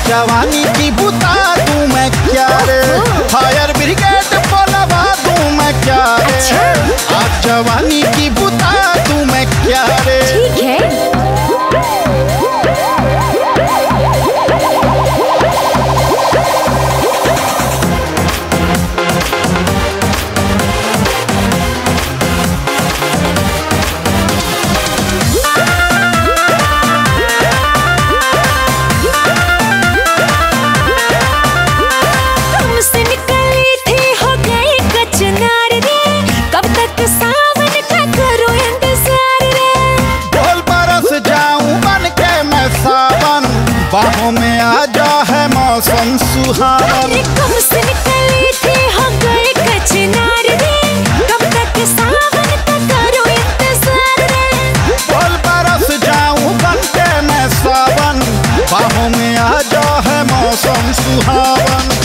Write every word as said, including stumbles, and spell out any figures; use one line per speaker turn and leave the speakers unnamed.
जवानी की बुता दूं मैं क्या रे, फायर ब्रिगेड बोलवा दूं मैं क्या रे, आज जवानी की बुता दूं मैं क्या रे।
ठीक है।
बाहों में आजा है मौसम सुहावन,
कब से निकली थी हो गए कचनार रे, कब तक सावन का करो इंतजार रे,
बोल बरस जाऊं बनके मैं सावन, बाहों में आजा है मौसम सुहावन।